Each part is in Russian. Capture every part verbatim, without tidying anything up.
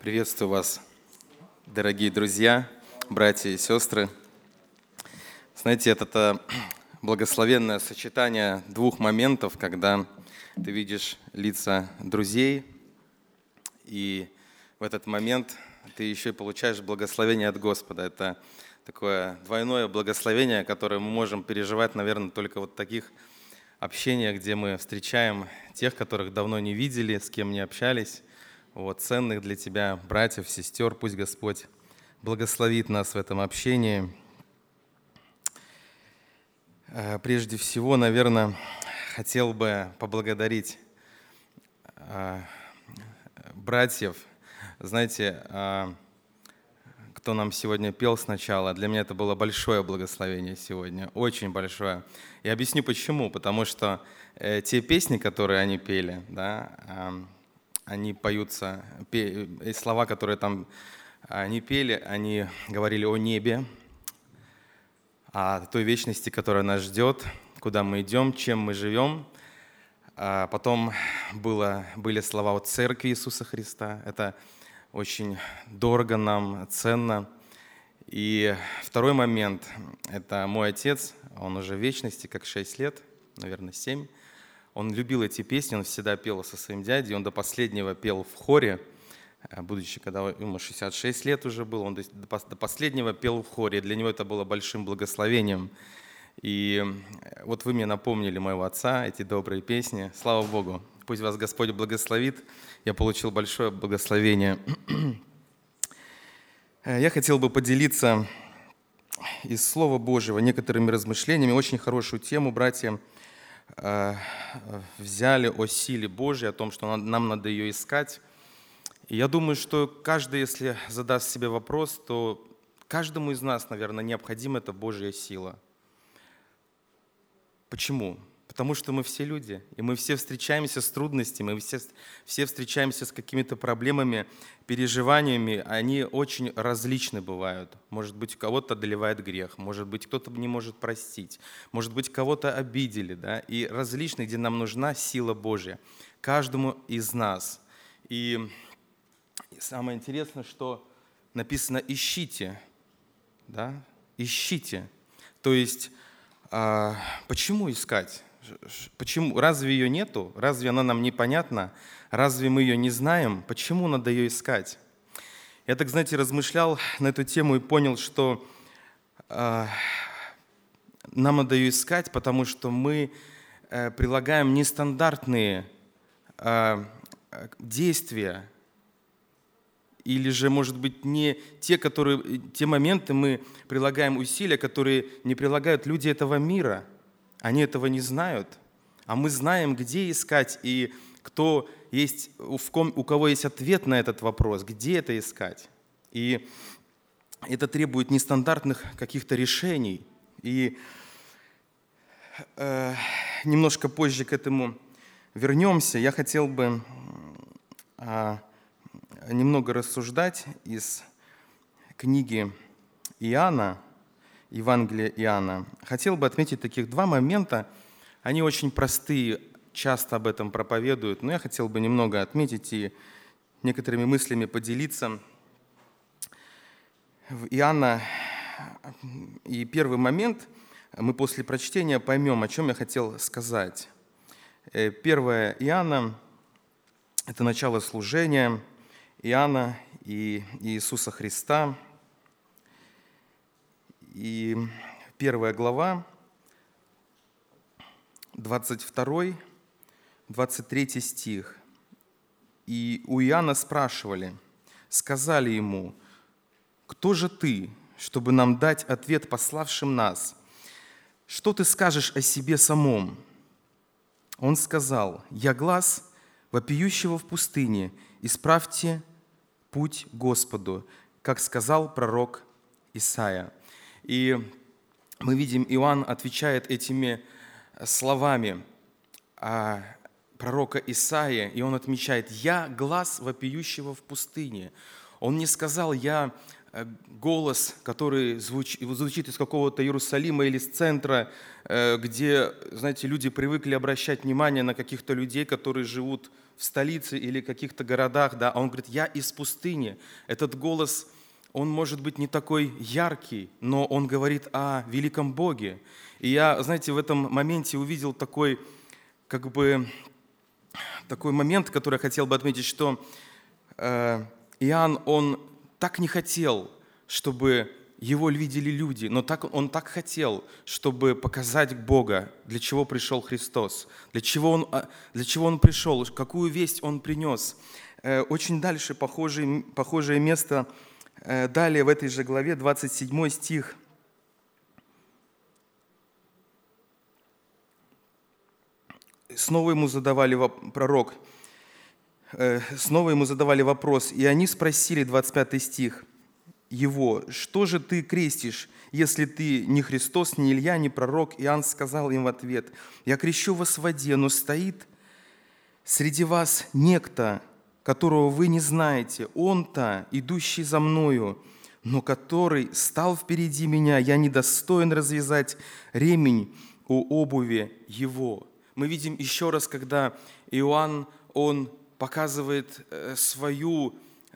Приветствую вас, дорогие друзья, братья и сестры. Знаете, это благословенное сочетание двух моментов, когда ты видишь лица друзей, и в этот момент ты еще и получаешь благословение от Господа. Это такое двойное благословение, которое мы можем переживать, наверное, только вот в таких общениях, где мы встречаем тех, которых давно не видели, с кем не общались. Вот, ценных для тебя братьев, сестер. Пусть Господь благословит нас в этом общении. Прежде всего, наверное, хотел бы поблагодарить братьев. Знаете, кто нам сегодня пел сначала, для меня это было большое благословение сегодня, очень большое. Я объясню почему. Потому что те песни, которые они пели, да, они поются, и слова, которые там они пели, они говорили о небе, о той вечности, которая нас ждет, куда мы идем, чем мы живем. А потом было, были слова о церкви Иисуса Христа. Это очень дорого нам, ценно. И второй момент – это мой отец, он уже в вечности, как шесть лет, наверное, семь. Он любил эти песни, он всегда пел со своим дядей, он до последнего пел в хоре, будучи, когда ему шестьдесят шесть лет уже было, он до последнего пел в хоре, для него это было большим благословением. И вот вы мне напомнили моего отца, эти добрые песни, слава Богу, пусть вас Господь благословит, я получил большое благословение. Я хотел бы поделиться из Слова Божьего некоторыми размышлениями, очень хорошую тему, братья, взяли о силе Божьей, о том, что нам надо ее искать. И я думаю, что каждый, если задаст себе вопрос, то каждому из нас, наверное, необходима эта Божья сила. Почему? Потому что мы все люди, и мы все встречаемся с трудностями, мы все, все встречаемся с какими-то проблемами, переживаниями, они очень различны бывают. Может быть, кого-то одолевает грех, может быть, кто-то не может простить, может быть, кого-то обидели, да? И различны, где нам нужна сила Божья, каждому из нас. И самое интересное, что написано «ищите», да? «Ищите». То есть, а, почему искать? Почему? Разве ее нету? Разве она нам непонятна? Разве мы ее не знаем? Почему надо ее искать? Я так, знаете, размышлял на эту тему и понял, что э, нам надо ее искать, потому что мы э, прилагаем нестандартные э, действия, или же, может быть, не те, которые, те моменты мы прилагаем усилия, которые не прилагают люди этого мира. Они этого не знают, а мы знаем, где искать и кто есть, у кого есть ответ на этот вопрос, где это искать. И это требует нестандартных каких-то решений. И э, немножко позже к этому вернемся. Я хотел бы э, немного рассуждать из книги Иоанна, Евангелие Иоанна. Хотел бы отметить таких два момента. Они очень простые, часто об этом проповедуют, но я хотел бы немного отметить и некоторыми мыслями поделиться. В Иоанна, и первый момент, мы после прочтения поймем, о чем я хотел сказать. Первое Иоанна – это начало служения Иоанна и Иисуса Христа. И первая глава, двадцать второй, двадцать третий стих. «И у Иоанна спрашивали, сказали ему, кто же ты, чтобы нам дать ответ пославшим нас? Что ты скажешь о себе самом?» Он сказал, «Я глас вопиющего в пустыне, исправьте путь Господу, как сказал пророк Исаия». И мы видим, Иоанн отвечает этими словами пророка Исаия, и он отмечает: «Я глас вопиющего в пустыне». Он не сказал: «Я голос, который звучит из какого-то Иерусалима или из центра, где, знаете, люди привыкли обращать внимание на каких-то людей, которые живут в столице или каких-то городах, да, а он говорит, я из пустыни. Этот голос, он может быть не такой яркий, но он говорит о великом Боге. И я, знаете, в этом моменте увидел такой, как бы, такой момент, который я хотел бы отметить, что э, Иоанн, он так не хотел, чтобы его видели люди, но так, он так хотел, чтобы показать Бога, для чего пришел Христос, для чего он, для чего он пришел, какую весть он принес. Очень дальше похожее, похожее место, далее в этой же главе, двадцать седьмой стих. Снова ему задавали пророк, снова ему задавали вопрос, и они спросили, двадцать пятый стих, его, что же ты крестишь, если ты не Христос, не Илья, не пророк? Иоанн сказал им в ответ, я крещу вас в воде, но стоит среди вас некто, которого вы не знаете, он-то, идущий за мною, но который стал впереди меня, я недостоин развязать ремень у обуви его. Мы видим еще раз, когда Иоанн, он показывает свою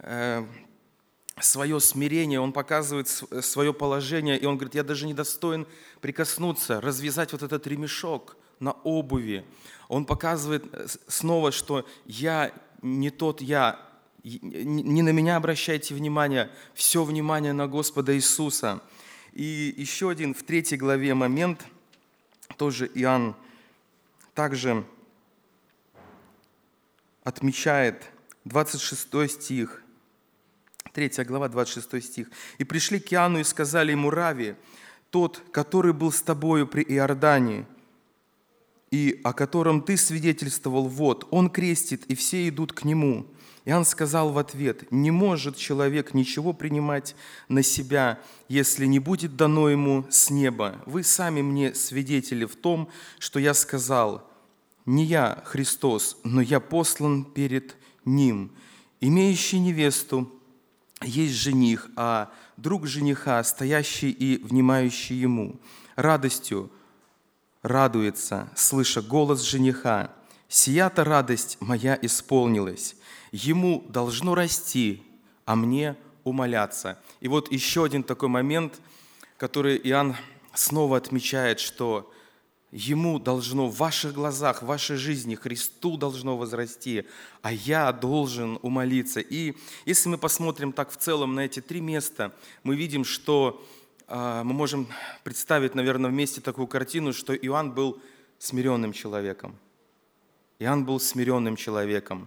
свое смирение, он показывает свое положение, и он говорит, я даже не достоин прикоснуться, развязать вот этот ремешок на обуви. Он показывает снова, что я не тот я, не на меня обращайте внимание, все внимание на Господа Иисуса. И еще один в третьей главе момент, тоже Иоанн также отмечает, двадцать шестой стих, третья глава, двадцать шестой стих. «И пришли к Иоанну и сказали ему, Рави, тот, который был с тобою при Иордане, и о котором ты свидетельствовал, вот, он крестит, и все идут к нему». Иоанн сказал в ответ, «Не может человек ничего принимать на себя, если не будет дано ему с неба. Вы сами мне свидетели в том, что я сказал, не я Христос, но я послан перед ним, имеющий невесту, есть жених, а друг жениха, стоящий и внимающий ему, радостью радуется, слыша голос жениха. Сия-то радость моя исполнилась. Ему должно расти, а мне умоляться». И вот еще один такой момент, который Иоанн снова отмечает, что ему должно в ваших глазах, в вашей жизни, Христу должно возрасти, а я должен умолиться. И если мы посмотрим так в целом на эти три места, мы видим, что э, мы можем представить, наверное, вместе такую картину, что Иоанн был смиренным человеком. Иоанн был смиренным человеком.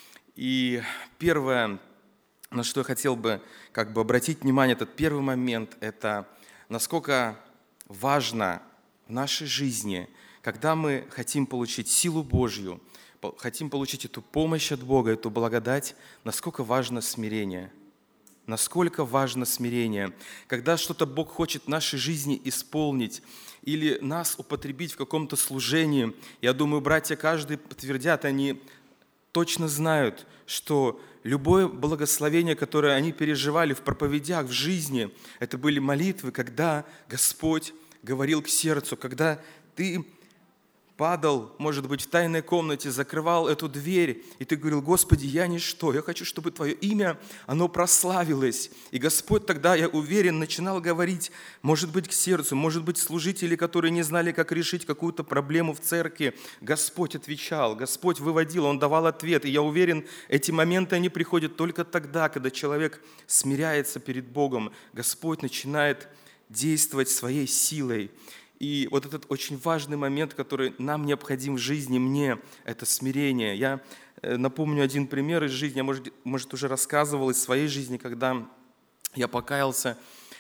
И первое, на что я хотел бы как бы обратить внимание, этот первый момент, это насколько важно в нашей жизни, когда мы хотим получить силу Божью, хотим получить эту помощь от Бога, эту благодать, насколько важно смирение. Насколько важно смирение. Когда что-то Бог хочет в нашей жизни исполнить или нас употребить в каком-то служении, я думаю, братья каждый подтвердят, они точно знают, что любое благословение, которое они переживали в проповедях, в жизни, это были молитвы, когда Господь говорил к сердцу, когда ты падал, может быть, в тайной комнате, закрывал эту дверь, и ты говорил, Господи, я ничто, я хочу, чтобы Твое имя, оно прославилось. И Господь тогда, я уверен, начинал говорить, может быть, к сердцу, может быть, служители, которые не знали, как решить какую-то проблему в церкви. Господь отвечал, Господь выводил, Он давал ответ. И я уверен, эти моменты, они приходят только тогда, когда человек смиряется перед Богом. Господь начинает действовать своей силой. И вот этот очень важный момент, который нам необходим в жизни, мне, это смирение. Я напомню один пример из жизни, я, может, может, уже рассказывал из своей жизни, когда я покаялся,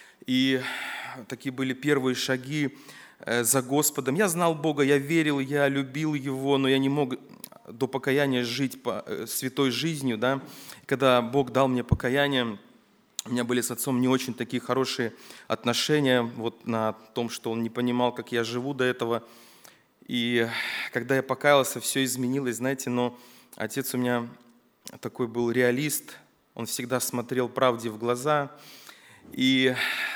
и такие были первые шаги за Господом. Я знал Бога, я верил, я любил Его, но я не мог до покаяния жить по святой жизнью. Да? Когда Бог дал мне покаяние, у меня были с отцом не очень такие хорошие отношения, вот на том, что он не понимал, как я живу до этого. И когда я покаялся, все изменилось, знаете, но отец у меня такой был реалист, он всегда смотрел правде в глаза. И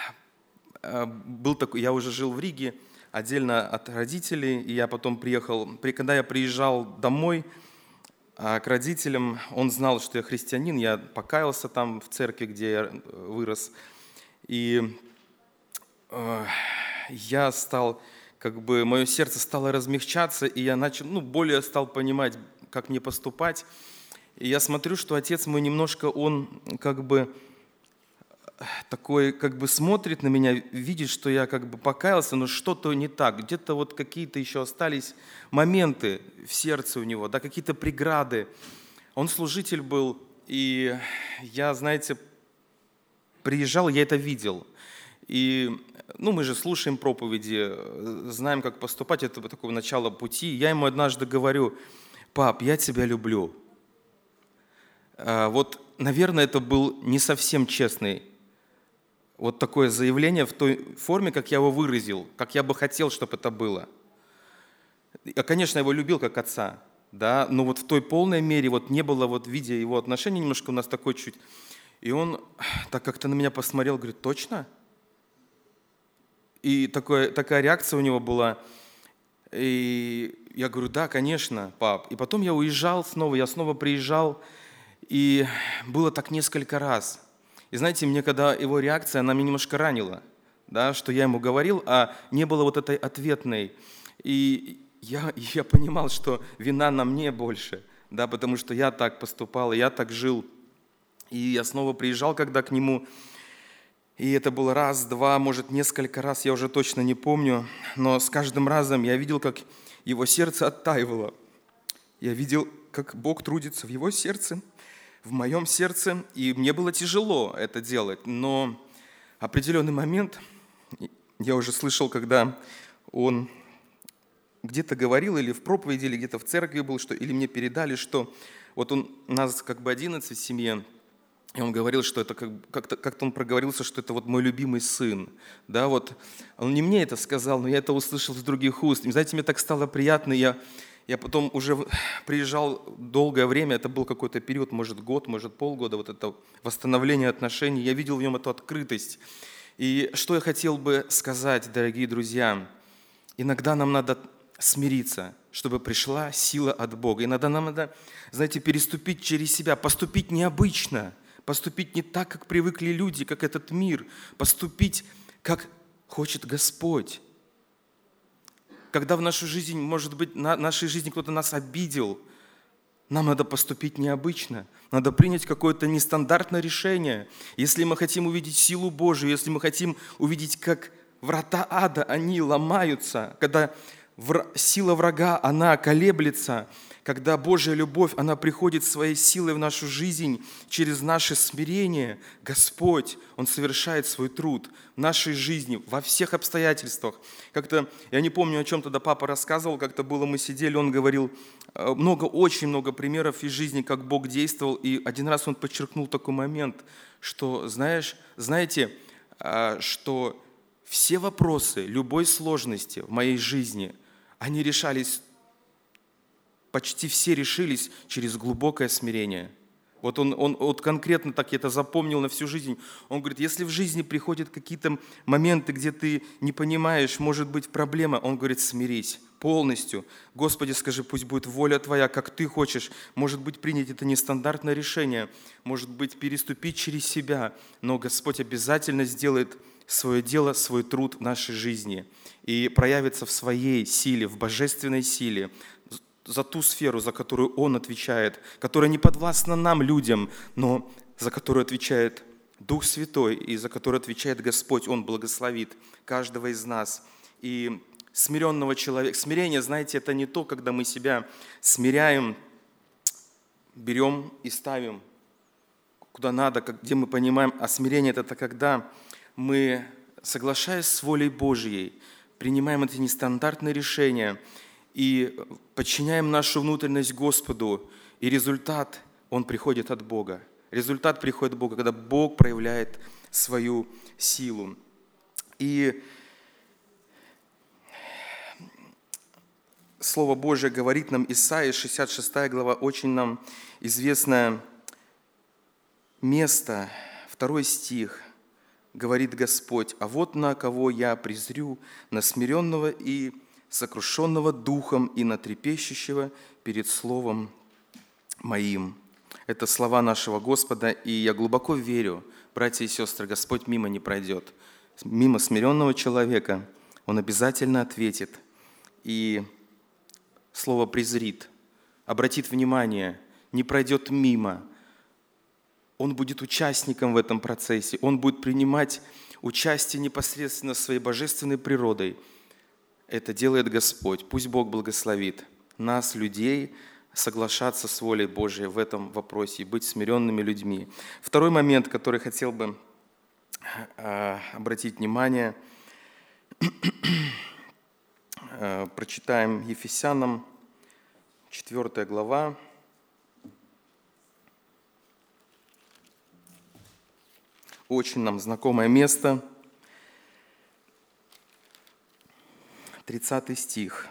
был такой, я уже жил в Риге, отдельно от родителей, и я потом приехал, когда я приезжал домой, А к родителям он знал, что я христианин, я покаялся там в церкви, где я вырос. И э, я стал, как бы, мое сердце стало размягчаться, и я начал, ну, более стал понимать, как мне поступать. И я смотрю, что отец мой немножко, он как бы такой, как бы смотрит на меня, видит, что я как бы покаялся, но что-то не так. Где-то вот какие-то еще остались моменты в сердце у него, да, какие-то преграды. Он служитель был, и я, знаете, приезжал, я это видел. И, ну, мы же слушаем проповеди, знаем, как поступать, это такое начало пути. Я ему однажды говорю: пап, я тебя люблю. Вот, наверное, это был не совсем честный вот такое заявление в той форме, как я его выразил, как я бы хотел, чтобы это было. Я, конечно, его любил как отца, да, но вот в той полной мере вот не было, вот видя его отношения, немножко у нас такой чуть. И он так как-то на меня посмотрел, говорит: точно? И такое, такая реакция у него была. И я говорю: да, конечно, пап. И потом я уезжал снова, я снова приезжал, и было так несколько раз. И знаете, мне когда его реакция, она меня немножко ранила, да, что я ему говорил, а не было вот этой ответной. И я, я понимал, что вина на мне больше, да, потому что я так поступал, я так жил. И я снова приезжал, когда к нему, и это было раз, два, может, несколько раз, я уже точно не помню, но с каждым разом я видел, как его сердце оттаивало. Я видел, как Бог трудится в его сердце, в моем сердце, и мне было тяжело это делать, но определенный момент, я уже слышал, когда он где-то говорил, или в проповеди, или где-то в церкви был, что, или мне передали, что вот он, нас как бы одиннадцать в семье, и он говорил, что это как, как-то, как-то он проговорился, что это вот мой любимый сын, да, вот, он не мне это сказал, но я это услышал с других уст, и, знаете, мне так стало приятно, я Я потом уже приезжал долгое время, это был какой-то период, может год, может полгода, вот это восстановление отношений. Я видел в нем эту открытость. И что я хотел бы сказать, дорогие друзья, иногда нам надо смириться, чтобы пришла сила от Бога. Иногда нам надо, знаете, переступить через себя, поступить необычно, поступить не так, как привыкли люди, как этот мир, поступить, как хочет Господь. Когда в нашу жизнь, может быть, в нашей жизни кто-то нас обидел, нам надо поступить необычно, надо принять какое-то нестандартное решение. Если мы хотим увидеть силу Божию, если мы хотим увидеть, как врата ада, они ломаются, когда сила врага, она колеблется, когда Божья любовь, она приходит своей силой в нашу жизнь через наше смирение, Господь, Он совершает свой труд в нашей жизни, во всех обстоятельствах. Как-то, я не помню, о чем тогда папа рассказывал, как-то было, мы сидели, он говорил, много, очень много примеров из жизни, как Бог действовал, и один раз он подчеркнул такой момент, что, знаешь, знаете, что все вопросы любой сложности в моей жизни, они решались, почти все решились через глубокое смирение. Вот он, он вот конкретно так я это запомнил на всю жизнь. Он говорит, если в жизни приходят какие-то моменты, где ты не понимаешь, может быть, проблема, он говорит, смирись полностью. Господи, скажи, пусть будет воля Твоя, как Ты хочешь. Может быть, принять это нестандартное решение, может быть, переступить через себя, но Господь обязательно сделает свое дело, свой труд в нашей жизни и проявится в своей силе, в божественной силе, за ту сферу, за которую Он отвечает, которая не подвластна нам, людям, но за которую отвечает Дух Святой и за которую отвечает Господь. Он благословит каждого из нас. И смиренного человека, смирение, знаете, это не то, когда мы себя смиряем, берем и ставим куда надо, где мы понимаем, а смирение – это когда мы, соглашаясь с волей Божьей, принимаем эти нестандартные решения и подчиняем нашу внутренность Господу, и результат, он приходит от Бога. Результат приходит от Бога, когда Бог проявляет свою силу. И Слово Божие говорит нам, Исайя, шестьдесят шестая глава, очень нам известное место, второй стих, говорит Господь, «А вот на кого я презрю, на смиренного и сокрушенного духом и на трепещущего перед словом моим». Это слова нашего Господа, и я глубоко верю, братья и сестры, Господь мимо не пройдет. Мимо смиренного человека Он обязательно ответит и слово презрит, обратит внимание, не пройдет мимо. Он будет участником в этом процессе, Он будет принимать участие непосредственно своей божественной природой. Это делает Господь. Пусть Бог благословит нас, людей, соглашаться с волей Божией в этом вопросе и быть смиренными людьми. Второй момент, который хотел бы э, обратить внимание, э, прочитаем Ефесянам, четвёртая глава. Очень нам знакомое место. тридцатый стих.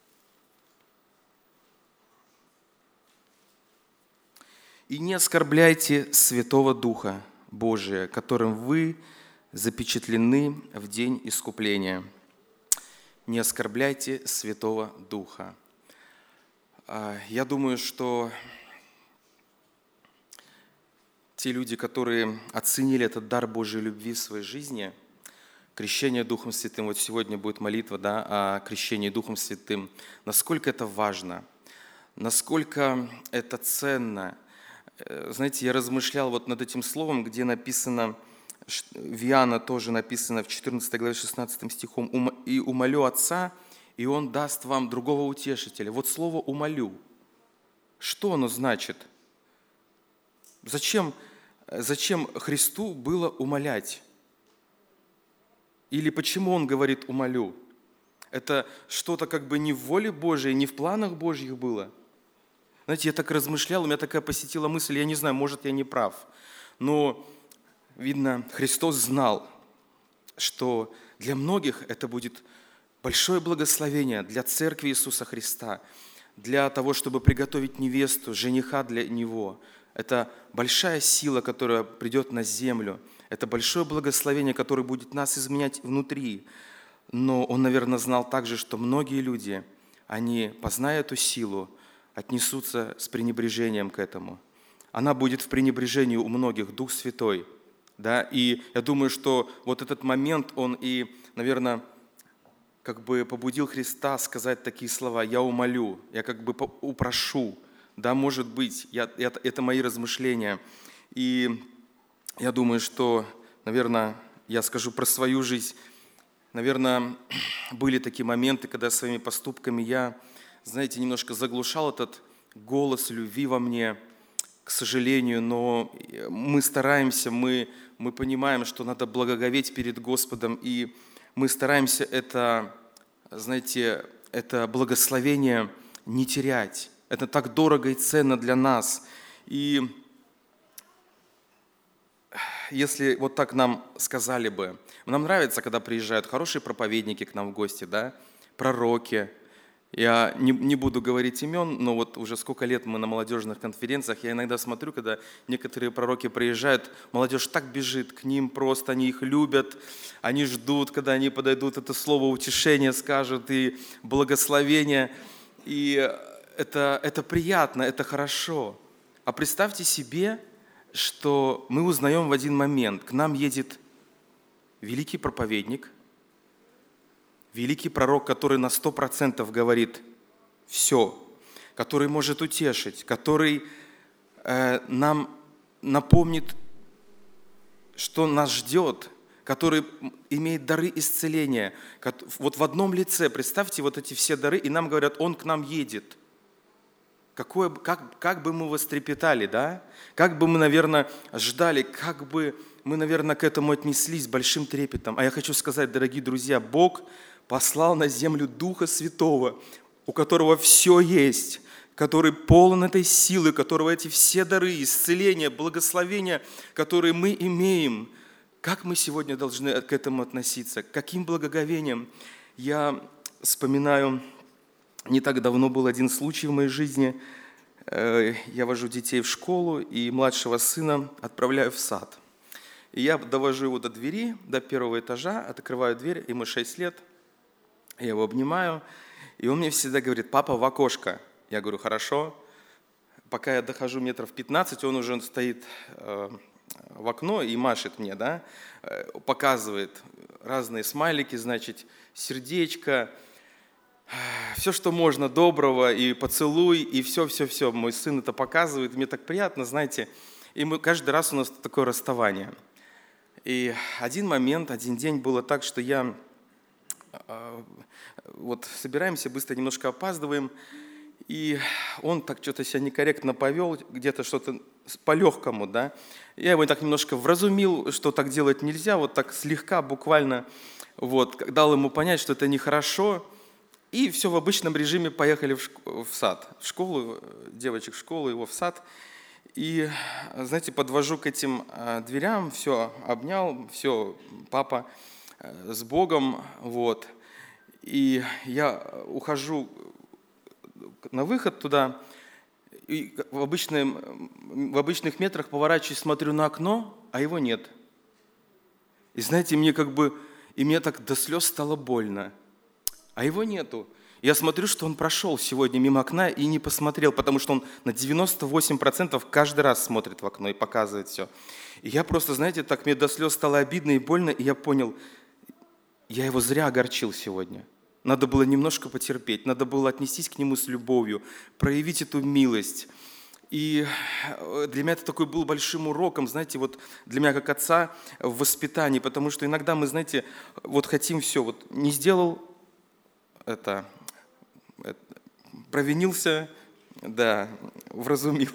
«И не оскорбляйте Святого Духа Божия, которым вы запечатлены в день искупления». Не оскорбляйте Святого Духа. Я думаю, что те люди, которые оценили этот дар Божьей любви в своей жизни, крещение Духом Святым, вот сегодня будет молитва, да, о крещении Духом Святым, насколько это важно, насколько это ценно. Знаете, я размышлял вот над этим словом, где написано, в Иоанна тоже написано в четырнадцатой главе шестнадцатым стихом, «И умолю Отца, и Он даст вам другого утешителя». Вот слово «умолю». Что оно значит? Зачем, зачем Христу было умолять? Или почему Он говорит «умолю»? Это что-то как бы не в воле Божией, не в планах Божьих было? Знаете, я так размышлял, у меня такая посетила мысль, я не знаю, может, я не прав, но, видно, Христос знал, что для многих это будет большое благословение для Церкви Иисуса Христа, для того, чтобы приготовить невесту, жениха для Него. Это большая сила, которая придет на землю. Это большое благословение, которое будет нас изменять внутри. Но Он, наверное, знал также, что многие люди, они, позная эту силу, отнесутся с пренебрежением к этому. Она будет в пренебрежении у многих, Дух Святой. Да? И я думаю, что вот этот момент, он и, наверное, как бы побудил Христа сказать такие слова: «Я умолю, я как бы упрошу». Да, может быть, я, это, это мои размышления. И я думаю, что, наверное, я скажу про свою жизнь. Наверное, были такие моменты, когда своими поступками я, знаете, немножко заглушал этот голос любви во мне, к сожалению, но мы стараемся, мы, мы понимаем, что надо благоговеть перед Господом, и мы стараемся это, знаете, это благословение не терять. Это так дорого и ценно для нас. И если вот так нам сказали бы, нам нравится, когда приезжают хорошие проповедники к нам в гости, да, пророки. Я не, не буду говорить имен, но вот уже сколько лет мы на молодежных конференциях, я иногда смотрю, когда некоторые пророки приезжают, молодежь так бежит к ним просто, они их любят, они ждут, когда они подойдут, это слово утешения скажут и благословение. И это, это приятно, это хорошо. А представьте себе, что мы узнаем в один момент, к нам едет великий проповедник, великий пророк, который на сто процентов говорит все, который может утешить, который э, нам напомнит, что нас ждет, который имеет дары исцеления. Вот в одном лице, представьте вот эти все дары, и нам говорят, он к нам едет. Какое, как, как бы мы вострепетали, да? Как бы мы, наверное, ждали, как бы мы, наверное, к этому отнеслись с большим трепетом. А я хочу сказать, дорогие друзья, Бог послал на землю Духа Святого, у которого все есть, который полон этой силы, у которого эти все дары, исцеления, благословения, которые мы имеем. Как мы сегодня должны к этому относиться? Каким благоговением? Я вспоминаю, не так давно был один случай в моей жизни. Я вожу детей в школу и младшего сына отправляю в сад. И я довожу его до двери, до первого этажа, открываю дверь, ему шесть лет. Я его обнимаю, и он мне всегда говорит: папа, в окошко. Я говорю: хорошо. пока я дохожу метров пятнадцать, он уже стоит в окно и машет мне, да, показывает разные смайлики, значит, сердечко, все, что можно доброго, и поцелуй, и все-все-все. Мой сын это показывает, мне так приятно, знаете. И мы, каждый раз у нас такое расставание. И один момент, один день было так, что я... Вот собираемся, быстро немножко опаздываем, и он так что-то себя некорректно повел, где-то что-то по-легкому, да. Я его так немножко вразумил, что так делать нельзя, вот так слегка, буквально, вот, дал ему понять, что это нехорошо. И все в обычном режиме поехали в, шк- в сад, в школу, девочек в школу, его в сад. И, знаете, подвожу к этим дверям, все, обнял, все, папа с Богом, вот. И я ухожу на выход туда, и в, обычном, в обычных метрах поворачиваюсь, смотрю на окно, а его нет. И знаете, мне как бы, и мне так до слез стало больно. А его нету. Я смотрю, что он прошел сегодня мимо окна и не посмотрел, потому что он на девяносто восемь процентов каждый раз смотрит в окно и показывает все. И я просто, знаете, так мне до слез стало обидно и больно, и я понял, я его зря огорчил сегодня. Надо было немножко потерпеть, надо было отнестись к нему с любовью, проявить эту милость. И для меня это такой был большим уроком, знаете, вот для меня как отца в воспитании, потому что иногда мы, знаете, вот хотим все, вот не сделал, это, это провинился, да, вразумил.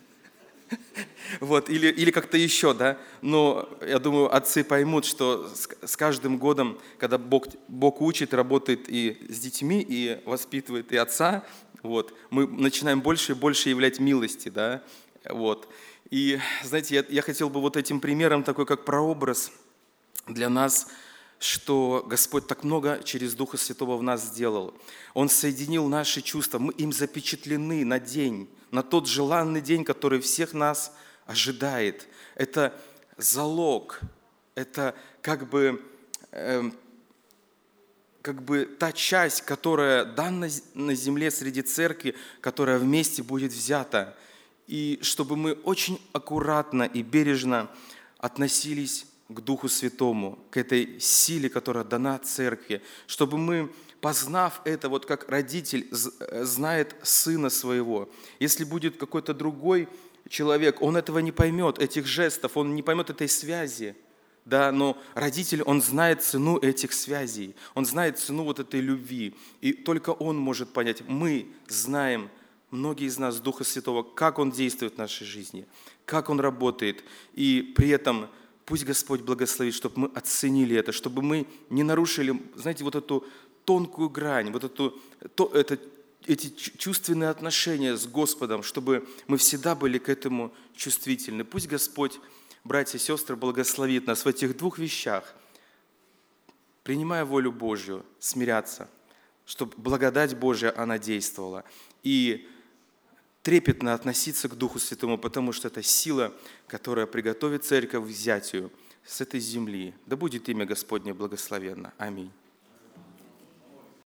Вот, или, или как-то еще, да. Но я думаю, отцы поймут, что с, с каждым годом, когда Бог, Бог учит, работает и с детьми, и воспитывает и отца, вот, мы начинаем больше и больше являть милости, да. Вот. И, знаете, я, я хотел бы вот этим примером, такой как прообраз для нас, что Господь так много через Духа Святого в нас сделал. Он соединил наши чувства, мы им запечатлены на день, на тот желанный день, который всех нас ожидает. Это залог, это как бы, э, как бы та часть, которая дана на земле среди церкви, которая вместе будет взята. И чтобы мы очень аккуратно и бережно относились к Духу Святому, к этой силе, которая дана церкви, чтобы мы, познав это, вот как родитель знает сына своего, если будет какой-то другой человек, он этого не поймет, этих жестов, он не поймет этой связи, да, но родитель, он знает цену этих связей, он знает цену вот этой любви, и только он может понять. Мы знаем, многие из нас, Духа Святого, как он действует в нашей жизни, как он работает, и при этом пусть Господь благословит, чтобы мы оценили это, чтобы мы не нарушили, знаете, вот эту тонкую грань, вот эту, то, это, эти чувственные отношения с Господом, чтобы мы всегда были к этому чувствительны. Пусть Господь, братья и сестры, благословит нас в этих двух вещах, принимая волю Божью, смиряться, чтобы благодать Божья, она действовала, и трепетно относиться к Духу Святому, потому что это сила, которая приготовит церковь к взятию с этой земли. Да будет имя Господне благословенно. Аминь.